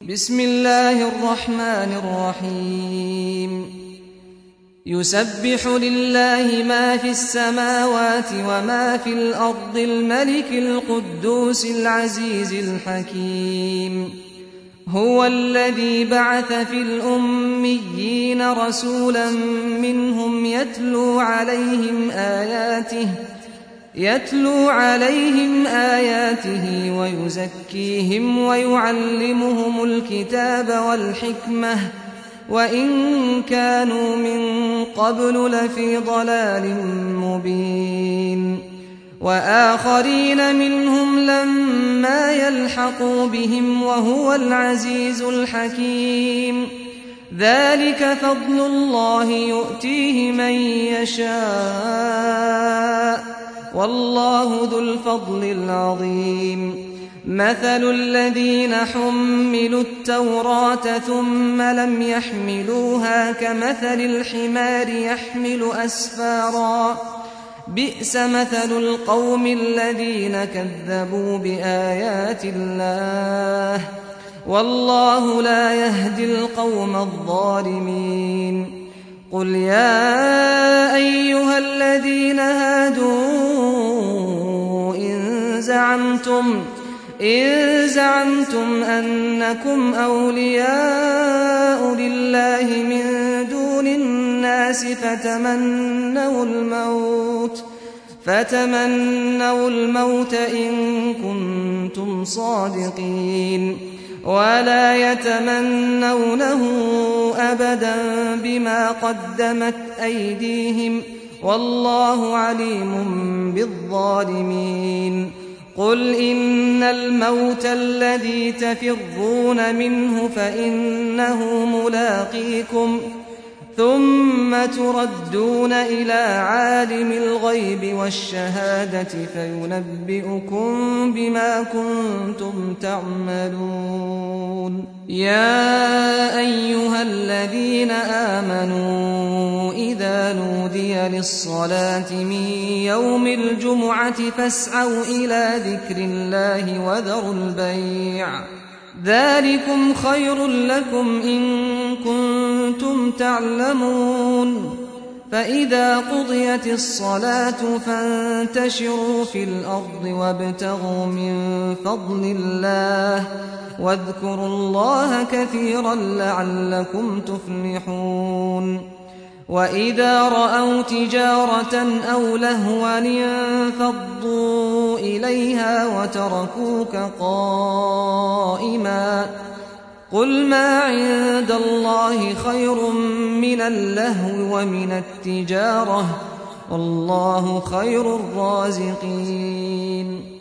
بسم الله الرحمن الرحيم يسبح لله ما في السماوات وما في الأرض الملك القدوس العزيز الحكيم هو الذي بعث في الأميين رسولا منهم يتلو عليهم آياته ويزكيهم ويعلمهم الكتاب والحكمة وإن كانوا من قبل لفي ضلال مبين وآخرين منهم لما يلحقوا بهم وهو العزيز الحكيم ذلك فضل الله يؤتيه من يشاء والله ذو الفضل العظيم مثل الذين حملوا التوراة ثم لم يحملوها كمثل الحمار يحمل أسفارا بئس مثل القوم الذين كذبوا بآيات الله والله لا يهدي القوم الظالمين قل يا أيها الذين هادوا إن زعمتم أنكم أولياء لله من دون الناس فتمنوا الموت إن كنتم صادقين ولا يتمنونه أبدا بما قدمت أيديهم والله عليم بالظالمين قل إن الموت الذي تفرون منه فإنه ملاقيكم ثم تردون إلى عالم الغيب والشهادة فينبئكم بما كنتم تعملون يا أيها الذين آمنوا إذا نودي للصلاة من يوم الجمعة فاسعوا إلى ذكر الله وذروا البيع ذلكم خير لكم إن كنتم تعلمون فإذا قضيت الصلاة فانتشروا في الأرض وابتغوا من فضل الله واذكروا الله كثيرا لعلكم تفلحون وإذا رأوا تجارة أو لهوا انفضوا إليها وتركوك قائما قل ما عند الله خير من اللهو ومن التجارة والله خير الرازقين